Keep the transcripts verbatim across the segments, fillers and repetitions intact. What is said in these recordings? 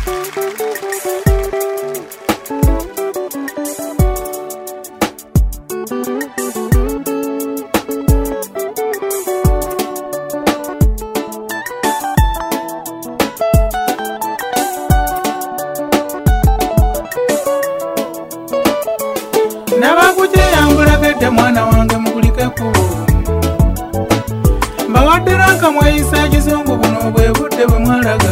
Nabakujeyambulagedde mwana wange mugulike kubo mbawadderanka mweyisa kizungu buno bwe budde bwe mwalaga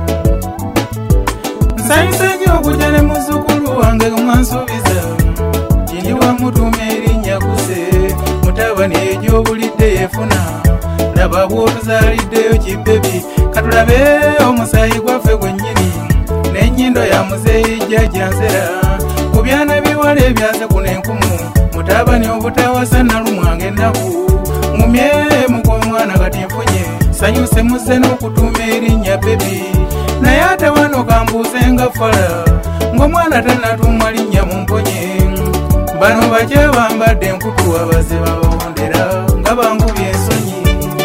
nsanyuse nnyo okujja ne muzzukulu wange mwansuubiza gindi wamutuuma erinnya Kuse mutabani egy'obulidde yeefuna laba bw'otuzaaliddeyo kibebi katulabe omusaayi gwaffe gwennyini n'ennyindo ya muzeeyi jjajja nzera ku byana biwala ebyaze kuno enkumu mutabani obutawasa nalumwange ennaku ngumye mug'omwana kati nfunye sanyuse muzze n'okutuuma erinnya bebi naye ate wano kambuuze nga fala ng'omwana tannatuumwa linnya mumponye bano bakye bambadde enkutu abaze babawondera nga bangubye ensonyi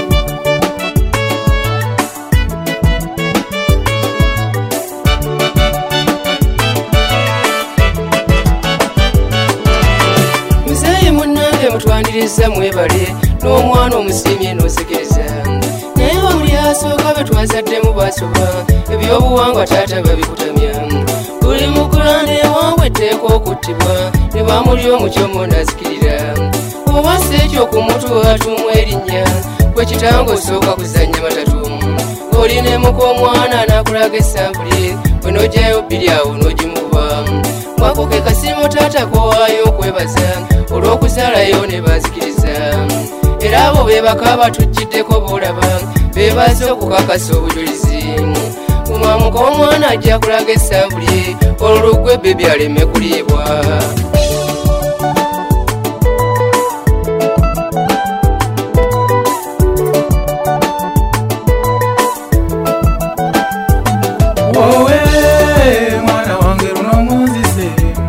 mutwaniriza mwebale n'omwana omusiimye n'osekeriza naye bamuli asooka be twazaddemu basoba ebyobuwangwa taata babikutamya buli mukulane ewangu etteeka okuttibwa ne bamuli omukyomo n'azikirira oba si ekyo ku mutu atuumwa erinnya gwe kitango osooka kuzannya matatu olinemuka omwana n'akulaga esambuli bwe n'ogyayo bbiri awo n'ogimuba mwako ke kasiimo taata kowaayo okwebaza olw'okuzaalayo ne bazikiriza era abo be baka batujjiddeko boolaba beebaze okukakasa obujulizi omwamuka omwana ajja kulaga esambuli olulugwe bebi aleme kuliibwa wowe mwana wange luno munzise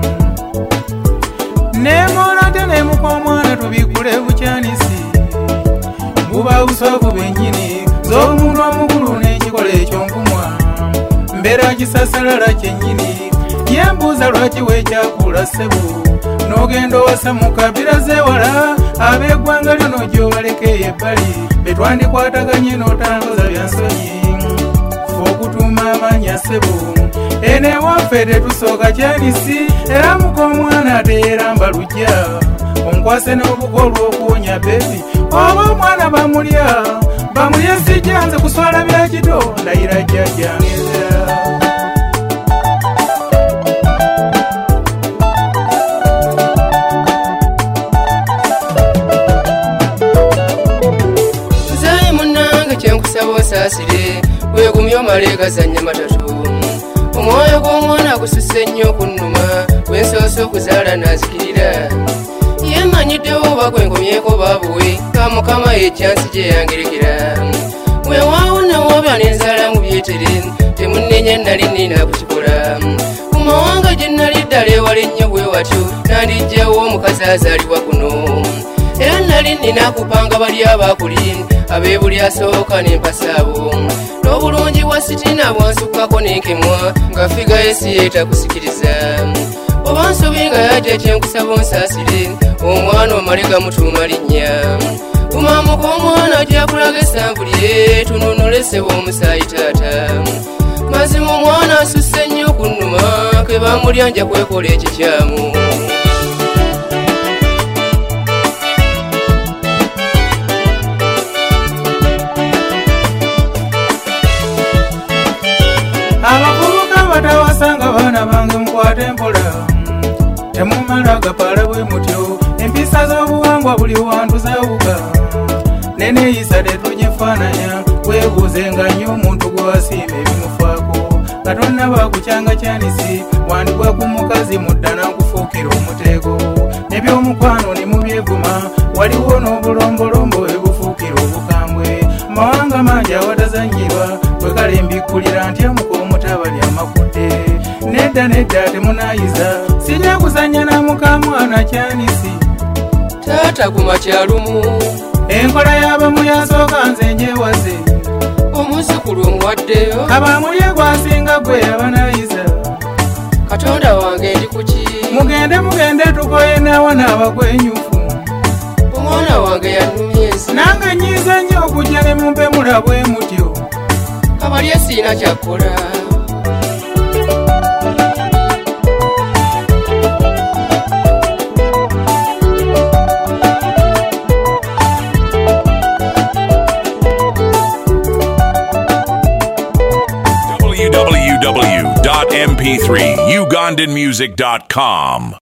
nemola te nemuka omwana tubikule bukyanisi buba busovu bennyini z'omuntu omukulu n'ekikola ekyonkumwa mbeera kisasalala kyennyini yembuuza lwaki weekyakula ssebo n'ogenda owasa mu kabira zeewala ab'eggwanga lyo n'ogyobalekeye ebbali betwandikwataganye n'otangoza byansonyi okutuuma amanya ssebo ene ewaffe tetusooka kyanisi era muka omwana teeramba lujja onkwase n'obuko olw'okuwonya bebi oba omwana bamulya bamulya sijja nze kuswala bya kito ndayira jjajjange ezera nzaye munnange kyenkusaba osaasire wegumye omale gazannya matatu omwoyo gw'omwana gususse nnyo okunnuma gwensoose okuzaala n'azikirira yemanyiddewo oba gwenkomyeko baabuwe ka mukama ekyansi gye yangerekera weewaawo newoobya n'enzaala mu byetere temunnenya nali nina kukikola ku mawanga gye nali ddala ewala ennyo bwe watyo nandijjawo omukazi azaalibwa kuno era nali nina kupanga bali abaakuli ab'ebuli asooka n'empasaabo n'obulungi bwa sitina bwansukkako n'enkemwa nga figa esi yeetakusikiriza oba nsobi nga yajja kyenkusaba onsaasire omwana omale gamutuuma linnya kumamuka omwana ajja kulaga esambuli ye tununulesebwa omusaayi taata mazima omwana asusse nnyo kunnuma ke bamulya nja kwekola ekikyamu abavubuka batawasanga baana bange mukwate mpola temumala gapala bwe mutyo empisa z'obuwangwa buli wantu zawuga neneeyisa tetugifaananya weebuuzenga nnyo omuntu gwe wasiima ebimufaako nga tonnaba kukyanga kyanisi wandibwa ku mukazi mudda n'akufuukira omuteego nebyomukwano ne mubyeguma waliwo n'obulombolombo ebufuukira obukambwe mawanga mangi awatazanyirwa bwe kale mbikkulira ntya muka omutabali amakudde nedda nedda temunaayiza sijja kuzannya na mukamwana kyanisi taata kumakyalumu enkola y'abamu yasooka nze njewaze omuzi omwakulu omuwaddeyo abamulye gwasinga gwe abanayiza katonda wange ndi kuki mugende mugende tukoye nawa n'abagwenyufu omwana wange yanumye ensi nange nyiiza nnyo okujja ne mumpe mulabwe mutyo kabalye siina kyakkola w w w dot m p three ugandan music dot com